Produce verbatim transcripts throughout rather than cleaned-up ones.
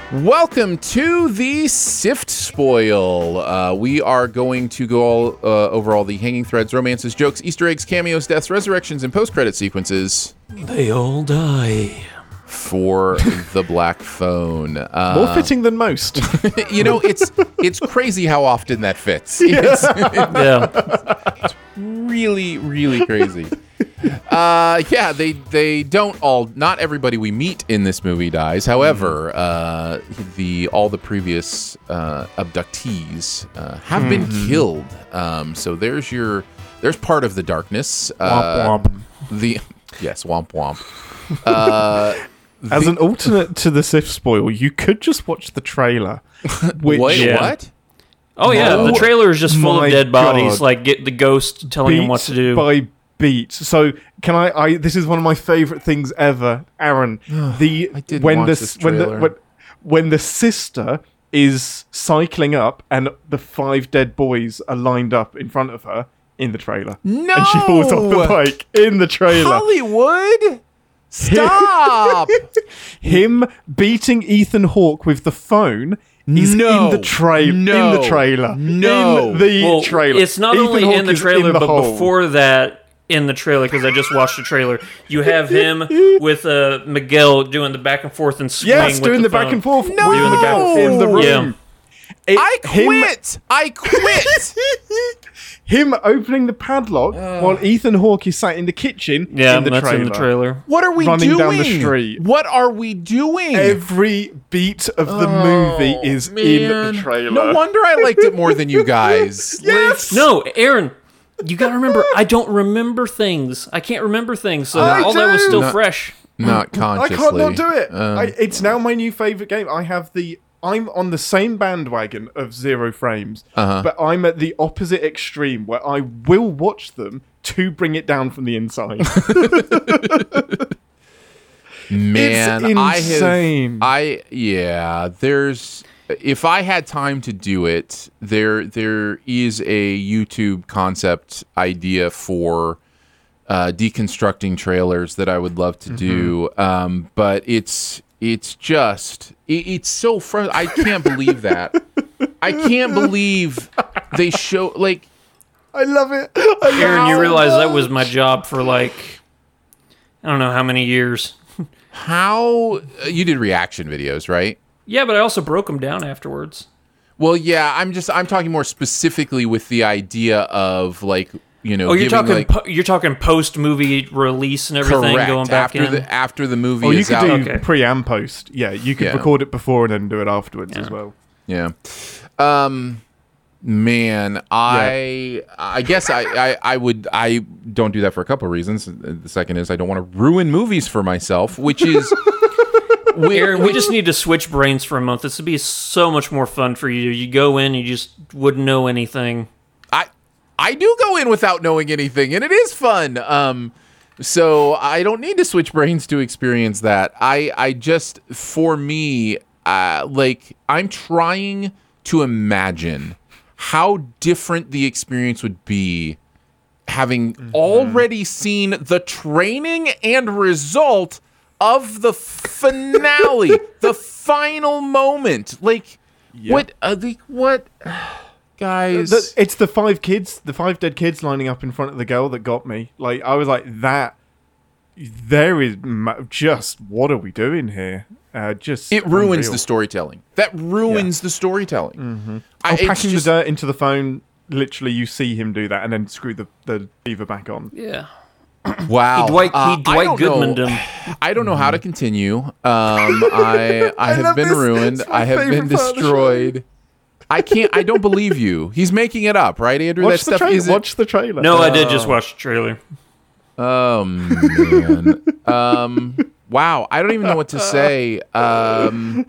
Welcome to the Sift Spoil. Uh, we are going to go all, uh, over all the hanging threads, romances, jokes, Easter eggs, cameos, deaths, resurrections, and post-credit sequences. They all die. For the Black Phone. Uh, More fitting than most. You know, it's it's crazy how often that fits. Yeah. It's, Yeah. it's really, really crazy. Uh, yeah, they they don't all. Not everybody we meet in this movie dies. However, uh, the all the previous uh, abductees uh, have mm-hmm. been killed. Um, so there's your there's part of the darkness. Uh, womp womp. The yes, womp womp. Uh, As the, an alternate to the Sift Spoil, you could just watch the trailer. Which, Wait, yeah. what? Oh yeah, Oh, the trailer is just full my of dead bodies, God. like get the ghost telling beat him what to do. by beat. So can I? I this is one of my favorite things ever, Aaron. The I didn't when watch the this when the trailer. when, when the sister is cycling up and the five dead boys are lined up in front of her in the trailer. No! And she falls off the bike in the trailer. Hollywood? Stop! Him beating Ethan Hawke with the phone is No. in the trail No. in the trailer. No. In the Well, trailer. it's not Ethan only Hawke in the is trailer, the but hole. before that, in the trailer, because I just watched the trailer, you have him with uh, Miguel doing the back and forth and swing. Yes, with doing the, the back phone. and forth No. with Miguel in the room. Yeah. It- I him- quit! I quit! Him opening the padlock while Ethan Hawke is sat in the kitchen Yeah, in the that's trailer. in the trailer. What are we Running doing? down the street. What are we doing? Every beat of the movie is in Man. the trailer. No wonder I liked it more than you guys. Yes! No, Aaron, you gotta remember, I don't remember things. I can't remember things, so I all that was do. still Not- fresh. Not I consciously. can't not do it. Um, I, it's now my new favorite game. I have the. I'm on the same bandwagon of Zero Frames, Uh-huh. but I'm at the opposite extreme where I will watch them to bring it down from the inside. Man, It's I insane. have. I yeah. There's. If I had time to do it, there there is a YouTube concept idea for uh, deconstructing trailers that I would love to do. Um, but it's it's just it, it's so fr- I can't believe that. I can't believe they show like. I love it. I Aaron, love you it. realize that was my job for like, I don't know how many years. How uh, you did reaction videos, right? Yeah, but I also broke them down afterwards. Well, yeah, I'm just I'm talking more specifically with the idea of like, you know, Oh, you're giving, talking like, po- you're talking post movie release and everything correct going back after in. the after the movie Oh, you is could out. do Okay. pre and post. Yeah, you could Yeah. record it before and then do it afterwards Yeah. as well. Yeah. Um man, I I guess I, I I would I don't do that for a couple of reasons. The second is I don't want to ruin movies for myself, which is Aaron, we just need to switch brains for a month. This would be so much more fun for you. You go in, you just wouldn't know anything. I I do go in without knowing anything, and it is fun. Um, so I don't need to switch brains to experience that. I I just for me, uh, like I'm trying to imagine how different the experience would be having Mm-hmm. already seen the training and result of the finale, the final moment. Like Yeah. what? Uh, the, what? Guys, The- it's the five kids, the five dead kids lining up in front of the girl that got me. Like, I was like, that, there is ma- just, what are we doing here? Uh, just it ruins unreal. the storytelling. That ruins the storytelling. Mm-hmm. I, Oh, it's packing just- the dirt into the phone, literally you see him do that and then screw the, the beaver back on. Yeah. Wow, He Dwight, Uh, he I Dwight don't Goodman know- him. I don't know how to continue. Um, I I have love been this. ruined. It's my I have been favorite part of the show. destroyed. I can't. I don't believe you. He's making it up, right, Andrew? Watch that the, stuff tra- isn't. watch the trailer. No, I did just watch the trailer. Oh man. um. Wow. I don't even know what to say. Um.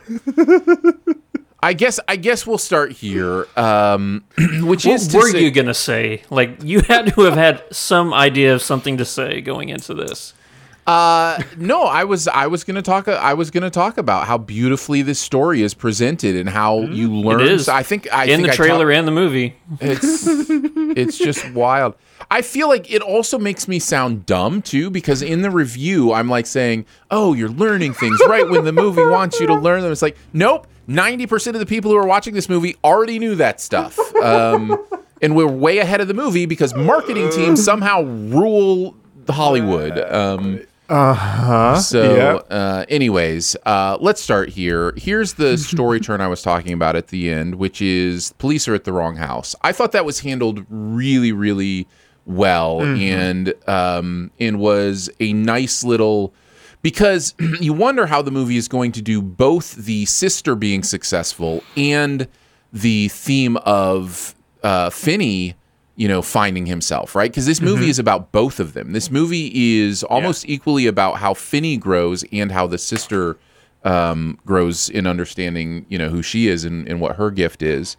I guess. I guess we'll start here. Um. Which What is to were say, you gonna say? Like, you had to have had some idea of something to say going into this. Uh, no, I was I was gonna talk I was gonna talk about how beautifully this story is presented and how you learn. It is. I think I in think the I trailer talk- and the movie. It's it's just wild. I feel like it also makes me sound dumb too, because in the review I'm like saying, "Oh, you're learning things right when the movie wants you to learn them." It's like, nope. ninety percent of the people who are watching this movie already knew that stuff, um, and we're way ahead of the movie because marketing teams somehow rule Hollywood. Um, Uh-huh. so, Yeah. uh, anyways, uh, let's start here. Here's the story turn I was talking about at the end, which is police are at the wrong house. I thought that was handled really, really well, and um, and was a nice little, because you wonder how the movie is going to do both the sister being successful and the theme of uh, Finney, you know, finding himself, right? Because this movie Mm-hmm. is about both of them. This movie is almost equally about how Finney grows and how the sister um, grows in understanding, you know, who she is and, and what her gift is.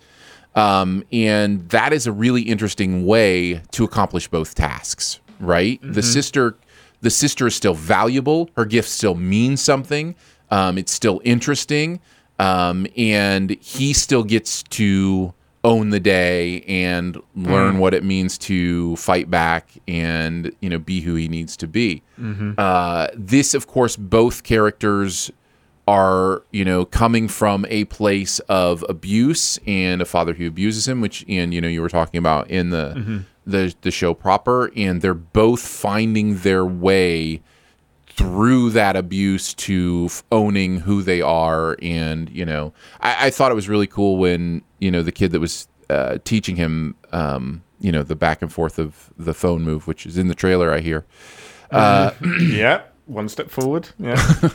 Um, and that is a really interesting way to accomplish both tasks, right? Mm-hmm. The sister, the sister is still valuable. Her gift still means something. Um, it's still interesting. Um, and he still gets to own the day and learn what it means to fight back and, you know, be who he needs to be. Uh, this, of course, both characters are, you know, coming from a place of abuse and a father who abuses him, which, and, you know, you were talking about in the, Mm-hmm. the, the show proper, and they're both finding their way through that abuse to f- owning who they are. And, you know, I, I thought it was really cool when, you know, the kid that was uh, teaching him, um, you know, the back and forth of the phone move, which is in the trailer, I hear. Uh, Yeah. One step forward. Yeah.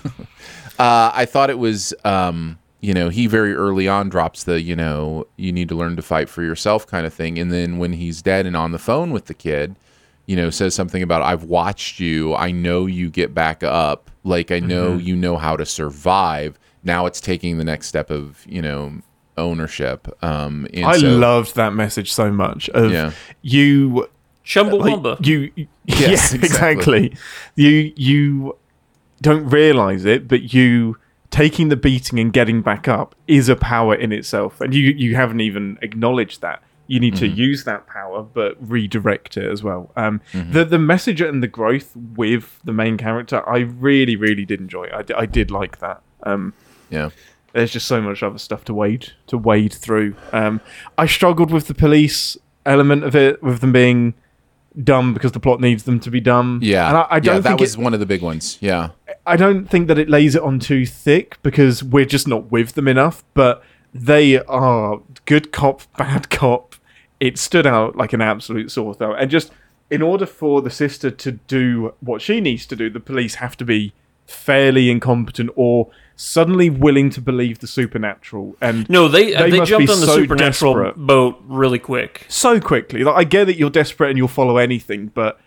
uh, I thought it was, um, you know, he very early on drops the, you know, you need to learn to fight for yourself kind of thing. And then when he's dead and on the phone with the kid, you know, says something about, I've watched you. I know you get back up. Like, I know Mm-hmm. you know how to survive. Now it's taking the next step of, you know, ownership. Um, and I so, loved that message so much. Of Yeah. you, Chumbawamba. like, you, Yes, yeah, exactly. exactly. You you don't realize it, but you taking the beating and getting back up is a power in itself, and you you haven't even acknowledged that. You need to use that power, but redirect it as well. Um, The the message and the growth with the main character, I really, really did enjoy. I, d- I did like that. Um, yeah. there's just so much other stuff to wade to wade through. Um, I struggled with the police element of it, with them being dumb because the plot needs them to be dumb. Yeah. and I, I don't yeah, that think was it, one of the big ones. Yeah. I don't think that it lays it on too thick because we're just not with them enough. But they are good cop, bad cop. It stood out like an absolute sore thumb. And just in order for the sister to do what she needs to do, the police have to be fairly incompetent or suddenly willing to believe the supernatural. And No, they They they, must jumped be on the so supernatural desperate. boat really quick. so quickly. Like, I get that you're desperate and you'll follow anything, but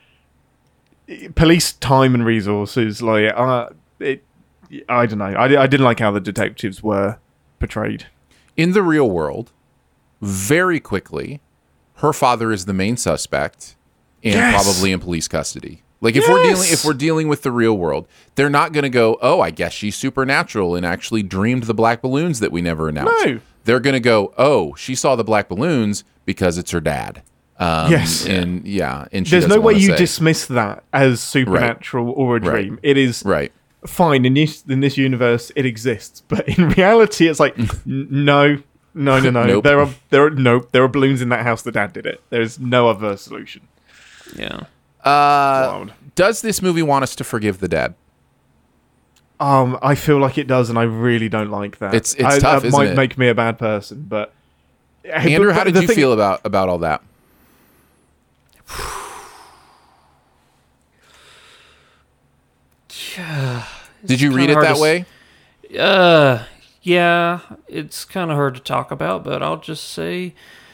police time and resources, like, uh, it, I don't know. I, I didn't like how the detectives were portrayed. In the real world, very quickly, her father is the main suspect and Yes! probably in police custody. Like if we're dealing Yes! if we're dealing with the real world, they're not going to go, "Oh, I guess she's supernatural and actually dreamed the black balloons that we never announced." No. They're going to go, "Oh, she saw the black balloons because it's her dad." Um, Yes. and yeah, and she There's no doesn't way wanna you say. dismiss that as supernatural or a Right. dream. It is Right. fine in this in this universe. It exists, but in reality, it's like n- no, no, no, no. Nope. There are there are nope. There are balloons in that house. The dad did it. There's no other solution. Yeah. Uh, Wild. does this movie want us to forgive the dad? Um, I feel like it does, and I really don't like that. It's- it's I, tough, That isn't might it? make me a bad person, but Andrew, but- how but did the you thing- feel about about all that? Did you read kinda it hard that to s- way? Uh, yeah, it's kind of hard to talk about, but I'll just say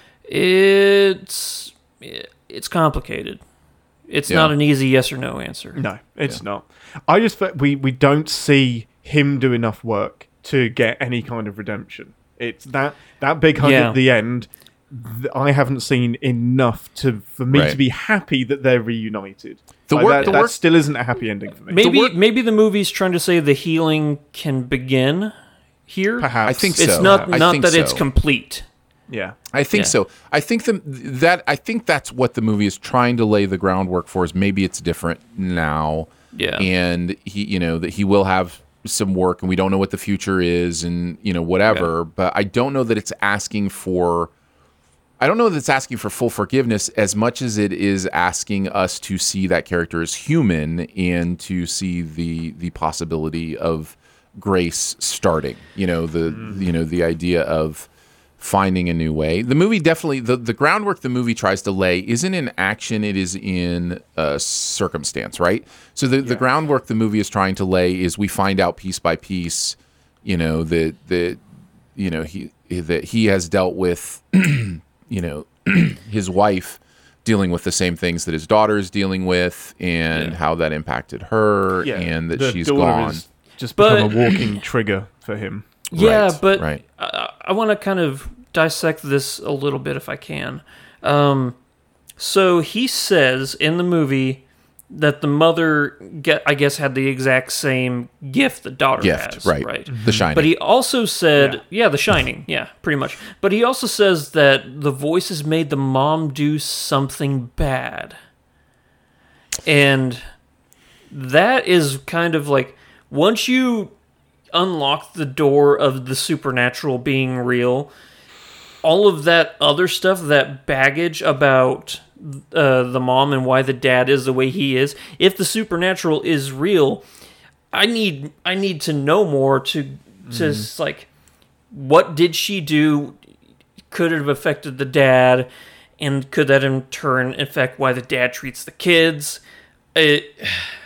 it's it's complicated. It's Yeah. not an easy yes or no answer. No, it's not. I just feel we we don't see him do enough work to get any kind of redemption. It's that that big hug Yeah. at the end th- I haven't seen enough to for me Right. to be happy that they're reunited. The Like, work- that, the that work- still isn't a happy ending for me. Maybe work- maybe the movie's trying to say the healing can begin here. Perhaps I think It's so. not I not think that it's so. complete. Yeah. I think Yeah. so. I think the, that I think that's what the movie is trying to lay the groundwork for. Is maybe it's different now, Yeah. and he, you know, that he will have some work, and we don't know what the future is, and you know, whatever. But I don't know that it's asking for. I don't know that it's asking for full forgiveness as much as it is asking us to see that character as human and to see the the possibility of grace starting. You know, the Mm. you know the idea of finding a new way. The movie definitely the, the groundwork the movie tries to lay isn't in action, it is in uh, circumstance, right? So the, the groundwork the movie is trying to lay is we find out piece by piece, you know, that that you know he that he has dealt with you know his wife dealing with the same things that his daughter is dealing with and Yeah. how that impacted her Yeah. and that The she's daughter gone. has just But- become a walking trigger for him. Yeah, Right, but right. I, I want to kind of dissect this a little bit if I can. Um, so he says in the movie that the mother, get, I guess, had the exact same gift the daughter Gift, has. right. Right. The Shining. But he also said, Yeah. yeah. The Shining, yeah, pretty much. But he also says that the voices made the mom do something bad. And that is kind of like, once you unlock the door of the supernatural being real, all of that other stuff, that baggage about uh, the mom and why the dad is the way he is, if the supernatural is real, I need I need to know more to to s like, what did she do? Could it have affected the dad? And could that in turn affect why the dad treats the kids? It,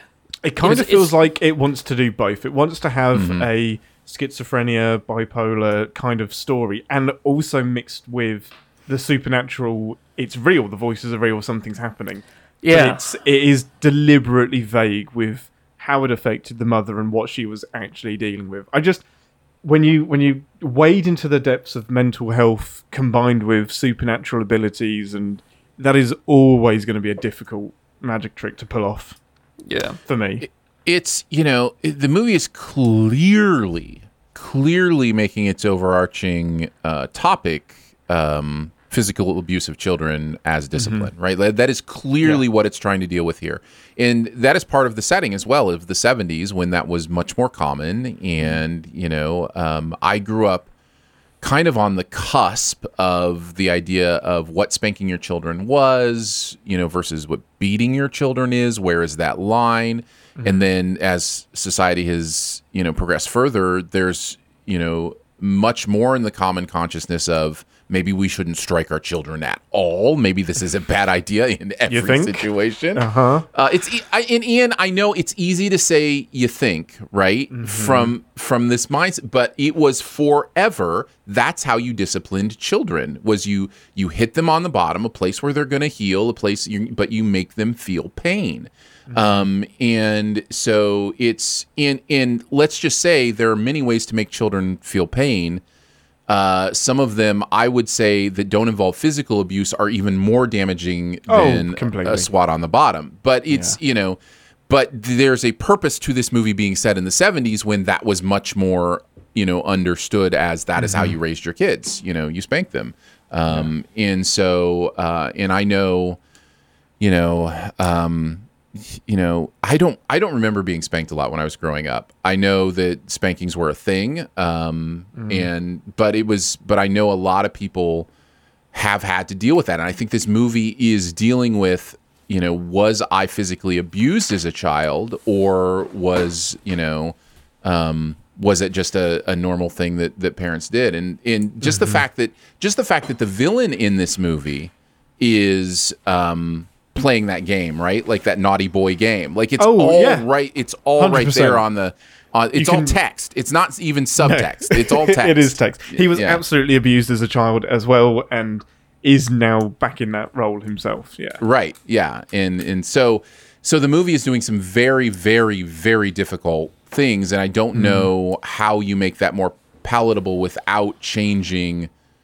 It kind It's- of feels it's- like it wants to do both. It wants to have Mm-hmm. a schizophrenia, bipolar kind of story, and also mixed with the supernatural. It's real. The voices are real. Something's happening. But Yeah. it's it is deliberately vague with how it affected the mother and what she was actually dealing with. I just when you when you wade into the depths of mental health combined with supernatural abilities, and that is always going to be a difficult magic trick to pull off yeah. for me. It's, you know, it- the movie is clearly, clearly making its overarching uh, topic um, physical abuse of children as discipline, right? That that is clearly Yeah. what it's trying to deal with here. And that is part of the setting as well of the seventies when that was much more common. And, you know, um, I grew up kind of on the cusp of the idea of what spanking your children was, you know, versus what beating your children is. Where is that line? And then as society has, you know, progressed further, there's, you know, much more in the common consciousness of maybe we shouldn't strike our children at all. Maybe this is a bad idea in every think? situation. Uh-huh. Uh, it's e- I, and Ian, I know it's easy to say you think, right? From from this mindset, but it was forever. That's how you disciplined children. Was you you hit them on the bottom, a place where they're going to heal, a place, you, but you make them feel pain. Um, and so it's in in let's just say there are many ways to make children feel pain. Uh, some of them, I would say, that don't involve physical abuse are even more damaging Oh, than completely. a swat on the bottom. But it's, you know, but there's a purpose to this movie being set in the seventies when that was much more, you know, understood as that is how you raised your kids. You know, you spank them. Um, And so, uh, and I know, you know, um, you know, I don't, I don't remember being spanked a lot when I was growing up. I know that spankings were a thing, um, and but it was, but I know a lot of people have had to deal with that, and I think this movie is dealing with, you know, was I physically abused as a child, or was, you know, um, was it just a, a normal thing that that parents did, and and just the fact that just the fact that the villain in this movie is um, playing that game, right? Like that naughty boy game. Like it's Oh, all yeah. right. It's all one hundred right percent. there on the. On, it's all can- text. It's not even subtext. It's all text. It is text. He was Yeah. absolutely abused as a child as well, and is now back in that role himself. Yeah. Right. Yeah. And and so so the movie is doing some very very very difficult things, and I don't know how you make that more palatable without changing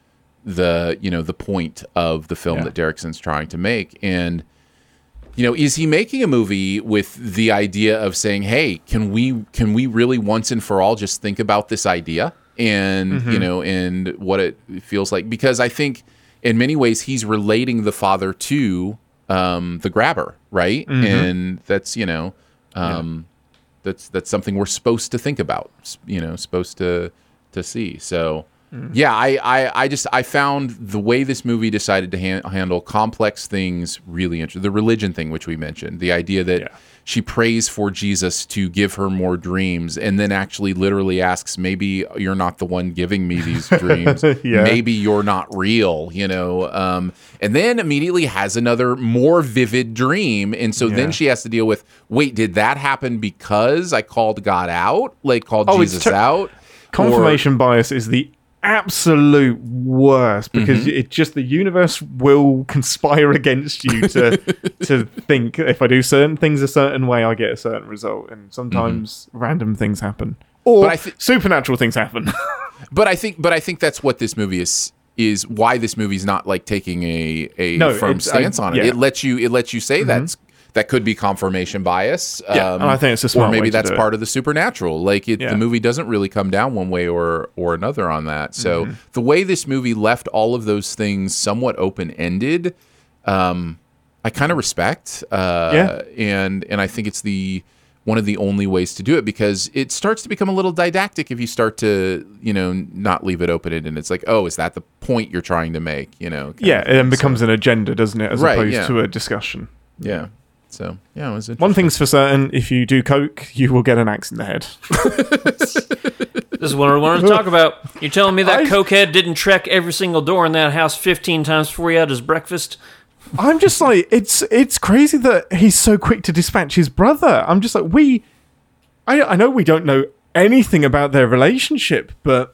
the you know the point of the film Yeah. that Derrickson's trying to make. And you know, is he making a movie with the idea of saying, hey, can we can we really once and for all just think about this idea and Mm-hmm. you know and what it feels like? Because I think in many ways he's relating the father to um, the grabber, right? Mm-hmm. And that's you know um, that's that's something we're supposed to think about, you know, supposed to to see. So. Yeah, I, I, I just I found the way this movie decided to han- handle complex things really interesting. The religion thing, which we mentioned, the idea that Yeah. she prays for Jesus to give her more dreams, and then actually literally asks, maybe you're not the one giving me these dreams. Yeah. Maybe you're not real, you know. Um, and then immediately has another more vivid dream, and so Yeah. then she has to deal with, wait, did that happen because I called God out, like called Oh, it's Jesus ter- out? Confirmation bias is the absolute worst because Mm-hmm. it just the universe will conspire against you to to think if I do certain things a certain way, I get a certain result, and sometimes random things happen or But I thi- supernatural things happen. But I think, but I think that's what this movie is. Is why this movie's not like taking a a No, firm it's- I- stance on it. yeah. It lets you. It lets you say that's that could be confirmation bias. Yeah, and I think it's a smart or maybe way to that's do it. part of the supernatural. Like it, Yeah. the movie doesn't really come down one way or or another on that. So Mm-hmm. the way this movie left all of those things somewhat open ended, um, I kind of respect. Uh, Yeah. and and I think it's the one of the only ways to do it, because it starts to become a little didactic if you start to, you know, not leave it open-ended. And it's like, oh, is that the point you're trying to make? You know? kind Yeah, of it then thing. becomes an agenda, doesn't it, as Right, opposed yeah. to a discussion. So, yeah. So yeah, it was One interesting. thing's for certain: if you do coke, you will get an axe in the head. This is what I wanted to talk about. You're telling me that I- cokehead didn't check every single door in that house fifteen times before he had his breakfast? I'm just like, it's it's crazy that he's so quick to dispatch his brother. I'm just like, we, I I know we don't know anything about their relationship, but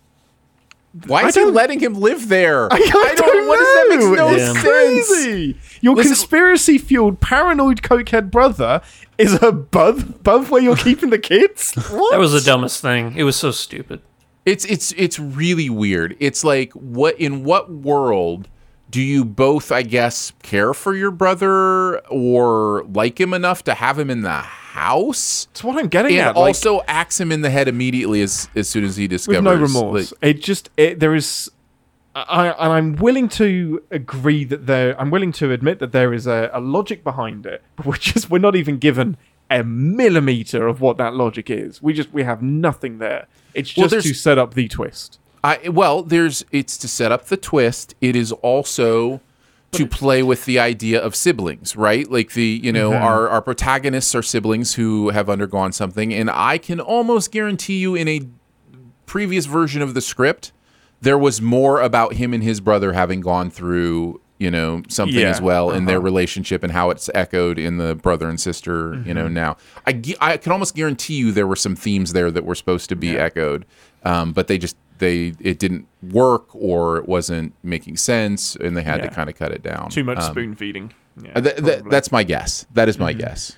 Why I is he don't- letting him live there? I, I don't, What does that know. makes no It's Yeah. sense. crazy. Your Listen- conspiracy-fueled, paranoid cokehead brother is above above where you're keeping the kids. What? That was the dumbest thing. It was so stupid. It's it's it's really weird. It's like, what in what world do you both, I guess, care for your brother or like him enough to have him in the house, That's what I'm getting and at. like, also axe him in the head immediately as as soon as he discovers with no remorse. like- it just it, there is, I and I'm willing to agree that there. I'm willing to admit that there is a, a logic behind it, but we're just we're not even given a millimeter of what that logic is. We just we have nothing there. It's Well, just there's- to set up the twist. I well, there's it's to set up the twist. It is also to play with the idea of siblings, right? Like the, you know, our our protagonists are siblings who have undergone something, and I can almost guarantee you in a previous version of the script there was more about him and his brother having gone through, you know, something Yeah, as well in their uh-huh. relationship and how it's echoed in the brother and sister, you know, now. I, gu- I can almost guarantee you there were some themes there that were supposed to be echoed, um, but they just, they it didn't work or it wasn't making sense and they had Yeah. to kind of cut it down. Too much Um, spoon feeding. Yeah, uh, th- th- probably. that's my guess. That is my guess.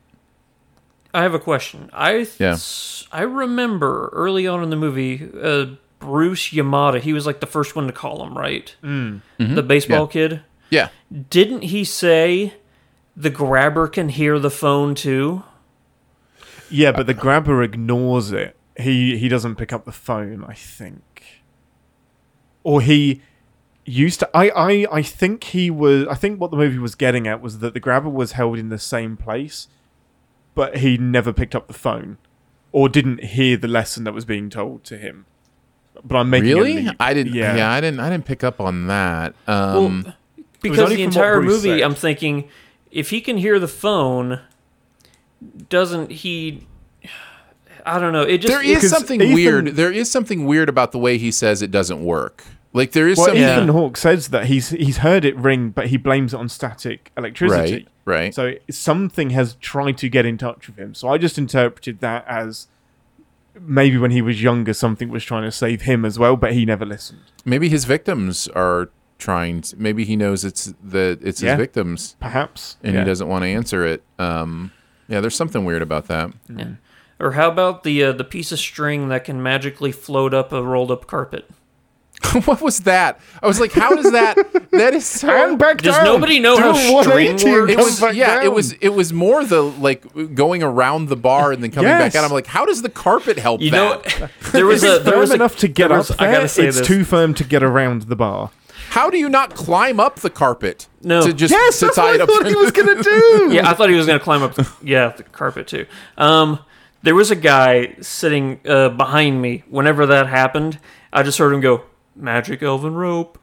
I have a question. I th- Yeah. I remember early on in the movie, uh, Bruce Yamada. He was like the first one to call him, right? Mm. The baseball Yeah. kid. Yeah. Didn't he say the grabber can hear the phone too? Yeah, but the grabber ignores it. He he doesn't pick up the phone, I think. Or he used to I, I I think he was I think what the movie was getting at was that the grabber was held in the same place, but he never picked up the phone. Or didn't hear the lesson that was being told to him. But I'm making a Really? leap. I didn't. Yeah. Yeah. I didn't. I didn't pick up on that. Well, Um, because only the from what entire Bruce movie, said. I'm thinking, if he can hear the phone, doesn't he? I don't know. It just there is because something Ethan- weird. There is something weird about the way he says it doesn't work. Like there is Well, something. Ethan Hawke says that he's he's heard it ring, but he blames it on static electricity. Right. Right. So something has tried to get in touch with him. So I just interpreted that as maybe when he was younger, something was trying to save him as well, but he never listened. Maybe his victims are trying. To, maybe he knows it's the it's Yeah. his victims, Perhaps. and Yeah. he doesn't want to answer it. Um, yeah, there's something weird about that. Yeah. Or how about the uh, the piece of string that can magically float up a rolled up carpet? what was that? I was like, how does that? That is so. And back Does down. nobody know Do how a string one eighty and works? It come was back yeah. down. It was it was more the like going around the bar and then coming Yes. back out. I'm like, how does the carpet help You know, that? there was It's a there firm was a, enough to get there up was- there. I gotta say it's this. too firm to get around the bar. How do you not climb up the carpet? No. To just Yes, to that's tie what it I up. thought he was gonna do. Yeah, I thought he was going to climb up, the, yeah, the carpet too. Um, there was a guy sitting uh, behind me. Whenever that happened, I just heard him go, "Magic elven rope,"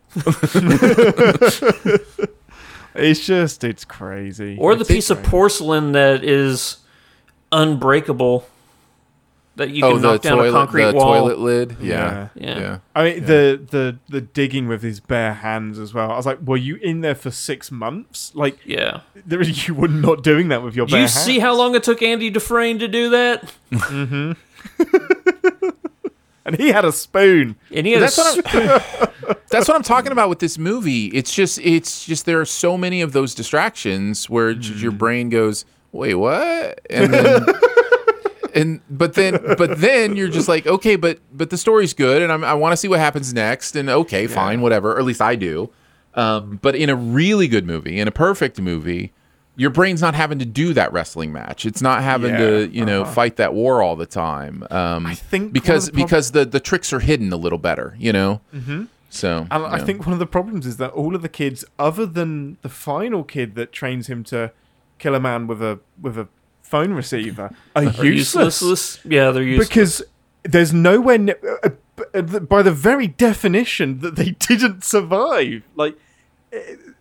It's just, it's crazy. or the It's piece of crazy. porcelain that is unbreakable that you can Oh, the knock down a toilet, concrete the wall. toilet lid. Yeah, Yeah. yeah. I mean, the, the the digging with his bare hands as well. I was like, were you in there for six months? Like, Yeah. there, you were not doing that with your bare You hands. see how long it took Andy Dufresne to do that? And he had a spoon. And he had That's a what I'm, that's what I'm talking about with this movie. It's just, it's just there are so many of those distractions where j- your brain goes, "Wait, what?" And then, and but then, but then you're just like, okay, but but the story's good, and I'm, I want to see what happens next. And okay, fine, whatever. Or at least I do. Um, but in a really good movie, in a perfect movie, your brain's not having to do that wrestling match. It's not having Yeah, to, you know, uh-huh. fight that war all the time. Um, I think one because of the prob- because the the tricks are hidden a little better, you know. Mm-hmm. So And I yeah. think one of the problems is that all of the kids, other than the final kid that trains him to kill a man with a with a phone receiver, are Are useless. useless. Yeah, they're useless. Because there's nowhere ne- uh, uh, by the very definition that they didn't survive. Like uh,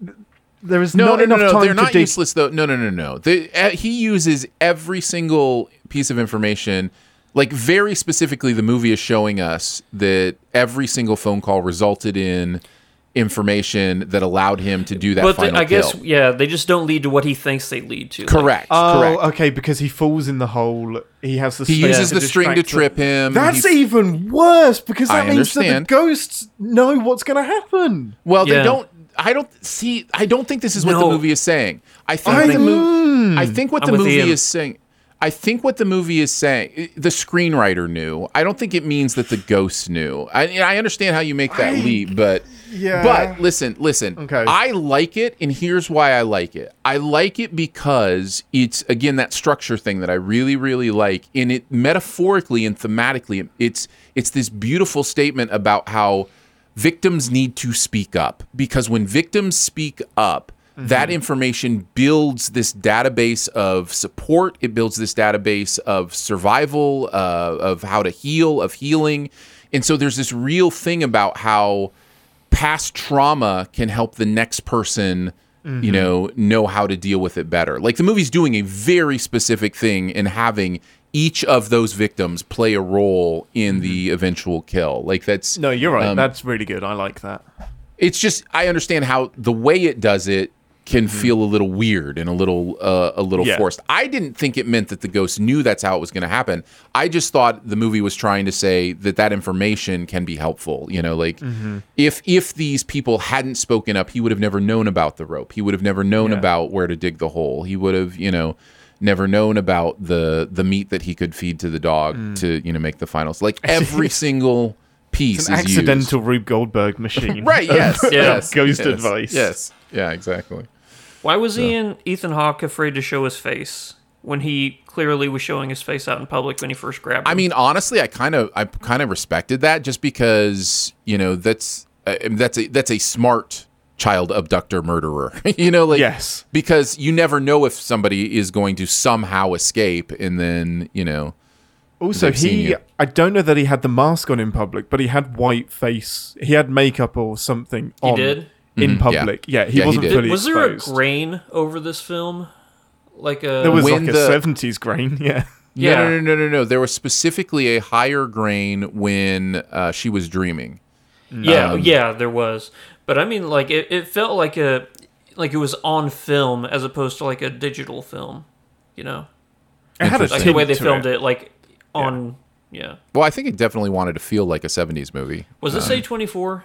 there is no, not no, no, enough no. time They're to not dig. useless though. No, no, no, no. They, uh, he uses every single piece of information. Like very specifically, the movie is showing us that every single phone call resulted in information that allowed him to do that but final the, I guess, kill. yeah, they just don't lead to what he thinks they lead to. Like, Correct. Oh, correct. okay, because he falls in the hole. He has the He string uses to the string to distract trip him. That's He- even worse because I that means that the understand. ghosts know what's going to happen. Well, Yeah. they don't. I don't see. I don't think this is what the No. movie is saying. I think I the think- movie. I think what I'm the with movie Ian. is saying. I think what the movie is saying. The screenwriter knew. I don't think it means that the ghosts knew. I, I understand how you make that I- leap, but Yeah. But listen, listen. Okay. I like it, and here's why I like it. I like it because it's again that structure thing that I really, really like. In it, metaphorically and thematically, it's it's this beautiful statement about how victims need to speak up, because when victims speak up, that information builds this database of support. It builds this database of survival, uh, of how to heal, of healing. And so there's this real thing about how past trauma can help the next person, you know, know how to deal with it better. Like the movie's doing a very specific thing in having each of those victims play a role in the eventual kill. Like that's No, you're right. um, That's really good. I like that. it's just I understand how the way it does it can feel a little weird and a little uh, a little Yeah. forced. I didn't think it meant that the ghost knew that's how it was going to happen. I just thought the movie was trying to say that that information can be helpful. You know, like if if these people hadn't spoken up, he would have never known about the rope. He would have never known Yeah. about where to dig the hole. He would have, you know, never known about the the meat that he could feed to the dog to, you know, make the finals. Like every single piece It's an is used. accidental Rube Goldberg machine. Right, yes. Yeah. yes. Ghost yes, advice. Yes. Yeah, exactly. Why was Ian Ethan Hawke afraid to show his face when he clearly was showing his face out in public when he first grabbed him? I mean, honestly, I kind of I kind of respected that just because, you know, that's uh, that's a that's a smart child abductor murderer. You know, like Yes. because you never know if somebody is going to somehow escape and then, you know, Also, They've seen he, you. I don't know that he had the mask on in public, but he had white face. He had makeup or something he on did. in Mhm, yeah. public. Yeah, he Yeah, he wasn't did. fully Was there a exposed. grain over this film? Like a There was When like the- a seventies grain, yeah. Yeah. No, no, no, no, no, no. There was specifically a higher grain when uh, she was dreaming. yeah, Um, yeah, there was. But I mean, like it, it felt like a like it was on film as opposed to like a digital film. You know, It had a like the tint way they to filmed it. it, like on yeah. Well, I think it definitely wanted to feel like a seventies movie. Was this A twenty-four?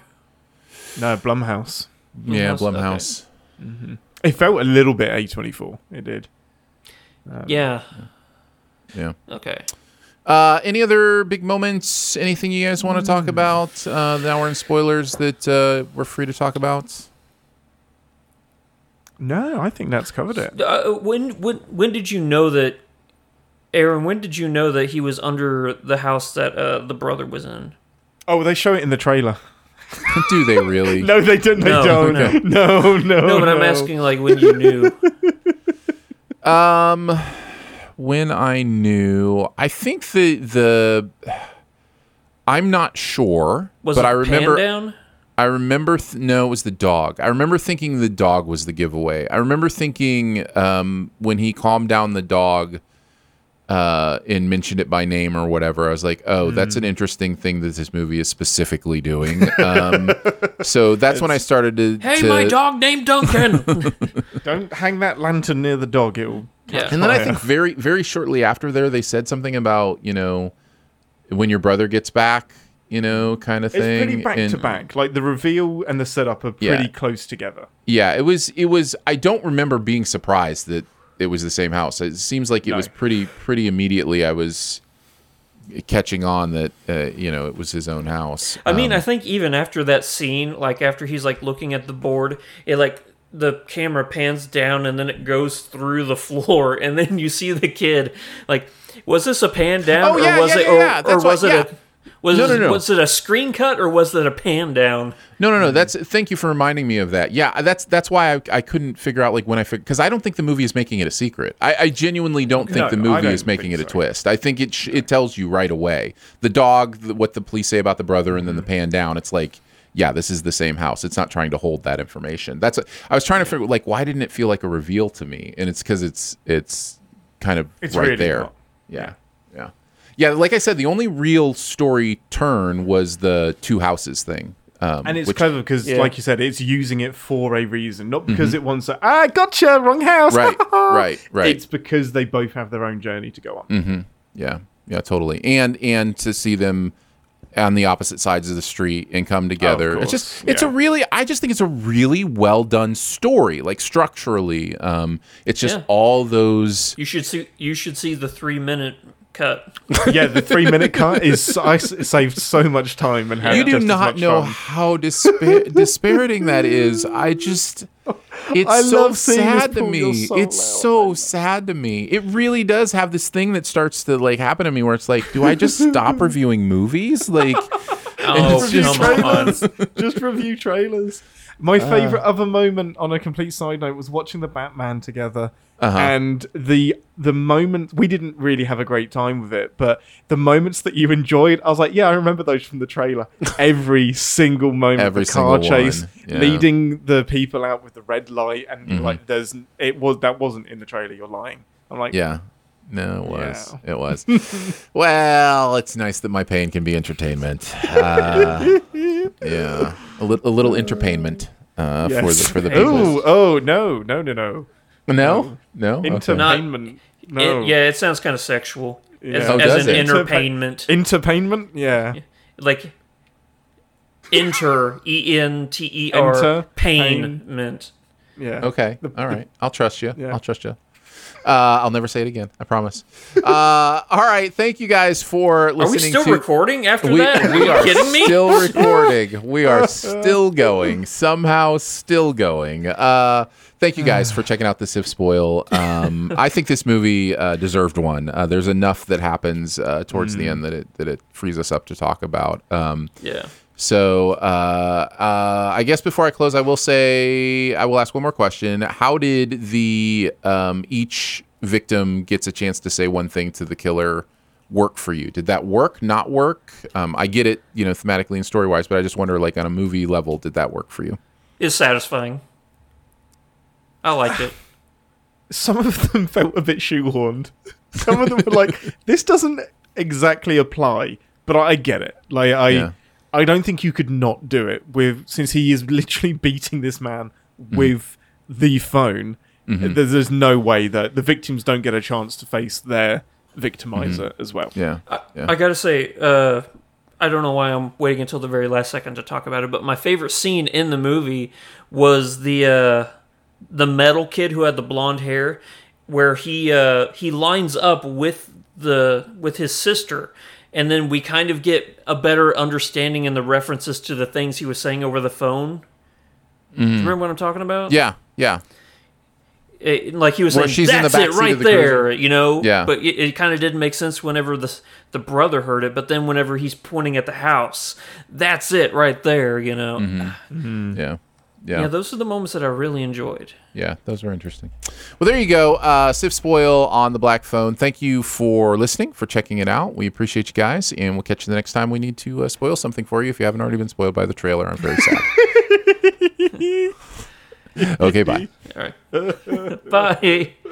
No, Blumhouse. Yeah, Blumhouse? Blumhouse. It felt a little bit A twenty-four. It did. Yeah. Yeah. Okay. Uh, any other big moments? Anything you guys want to talk about? Uh, now we're in spoilers that uh, we're free to talk about. No, I think that's covered it. Uh, when when when did you know that, Aaron? When did you know that he was under the house that uh, the brother was in? Oh, they show it in the trailer. Do they really? No, they don't. They No, don't. no. No, no. No, but I'm asking like when you knew. Um, when I knew, I think the the. I'm not sure, Was but it I remember. pan down? I remember. Th- no, it was the dog. I remember thinking the dog was the giveaway. I remember thinking um, when he calmed down the dog uh, and mentioned it by name or whatever, I was like, oh, Mm. that's an interesting thing that this movie is specifically doing. Um, so that's when I started to. Hey, to, my dog named Duncan. Don't hang that lantern near the dog. It'll. Yeah. And then I fire. think very, very shortly after there, they said something about, you know, when your brother gets back, you know, kind of It's thing. pretty back And- to back. Like the reveal and the setup are Yeah. pretty close together. Yeah, it was. It was. I don't remember being surprised that it was the same house. It seems like it No. was pretty, pretty immediately. I was catching on that, uh, you know, it was his own house. I mean, Um, I think even after that scene, like after he's like looking at the board, it like the camera pans down and then it goes through the floor, and then you see the kid. Like, was this a pan down, Oh, yeah, or was yeah, it, yeah, or, yeah. or That's was what- it yeah. a was No, no, no. was it a screen cut or was it a pan down? No, no, no. That's thank you for reminding me of that. Yeah, that's that's why I, I couldn't figure out like when I because I don't think the movie is making it a secret. I, I genuinely don't think No, the I movie don't is making think it a so. twist. I think it sh- it tells you right away. The dog, the, what the police say about the brother, and then the pan down. It's like, yeah, this is the same house. It's not trying to hold that information. That's a, I was trying to figure like why didn't it feel like a reveal to me? And it's because it's it's kind of It's right really there. not. Yeah, yeah, yeah. Like I said, the only real story turn was the two houses thing. Um, And it's which- clever because, Yeah. like you said, it's using it for a reason, not because it wants to. Ah, gotcha, wrong house. Right, right, right. It's because they both have their own journey to go on. Yeah, yeah, totally. And and to see them on the opposite sides of the street and come together. It's course, just it's a yeah. really I just think it's a really well done story, like structurally. Um it's just Yeah. all those You should see you should see the three minute cut. Yeah, the three minute cut is I s- it saved so much time and had you do just as not much know fun. how dispa- dispiriting that is. I just it's I so love seeing this sad to pull your me. soul It's out. so sad to me. It really does have this thing that starts to like happen to me where it's like, do I just stop reviewing movies? Like Oh, It's just come on. trailers. Just review trailers. My favorite other moment, on a complete side note, was watching the Batman together, Uh-huh. and the the moment we didn't really have a great time with it, but the moments that you enjoyed, I was like, yeah, I remember those from the trailer. Every single moment, Every the car single chase, one, yeah. leading the people out with the red light, and you're Mhm. like, there's it was that wasn't in the trailer. You're lying. I'm like, Yeah. No, it was. It was. Well, it's nice that my pain can be entertainment. Uh, yeah. A, li- a little entertainment uh, for the for the oh, people. oh no, no, no, no. No? No? Okay. Entertainment. No. It, yeah, it sounds kind of sexual. As, Yeah. Oh, as does an it? entertainment. Entertainment. Yeah. Like enter E N T E R Enter, painment. Yeah. Okay. The- All right. I'll trust you. Yeah. I'll trust you. Uh, I'll never say it again. I promise. Uh, all right. Thank you guys for Are we listening still to. recording after we, that? Are we you are kidding me? still recording. We are still going. Somehow still going. Uh, thank you guys for checking out this If Spoil. Um, I think this movie uh, deserved one. Uh, there's enough that happens uh, towards the end that it that it frees us up to talk about. Um, Yeah. so uh, uh, I guess before I close, I will say I will ask one more question. How did the um, each victim gets a chance to say one thing to the killer work for you? Did that work? Not work? Um, I get it, you know, thematically and story wise, but I just wonder, like on a movie level, did that work for you? It's satisfying. I liked it. Some of them felt a bit shoehorned. Some of them were like, this doesn't exactly apply, but I get it. Like I Yeah. I don't think you could not do it with since he is literally beating this man with the phone. There's, there's no way that the victims don't get a chance to face their victimizer as well. Yeah. yeah. I gotta say, uh, I don't know why I'm waiting until the very last second to talk about it, but my favorite scene in the movie was the uh, the metal kid who had the blonde hair, where he uh, he lines up with the with his sister, and then we kind of get a better understanding in the references to the things he was saying over the phone. Mm. Do you remember what I'm talking about? Yeah, yeah. It, like he was Where saying, she's in the that's back it seat right of the there, cruiser. you know? Yeah. But it, it kind of didn't make sense whenever the the brother heard it, but then whenever he's pointing at the house, that's it right there, you know? Mm-hmm. Yeah. Yeah. Yeah, those are the moments that I really enjoyed. Yeah, those were interesting. Well, there you go. Uh, Sif Spoil on the Black Phone. Thank you for listening, for checking it out. We appreciate you guys, and we'll catch you the next time we need to uh, spoil something for you. If you haven't already been spoiled by the trailer, I'm very sad. Okay, bye. All right. Bye.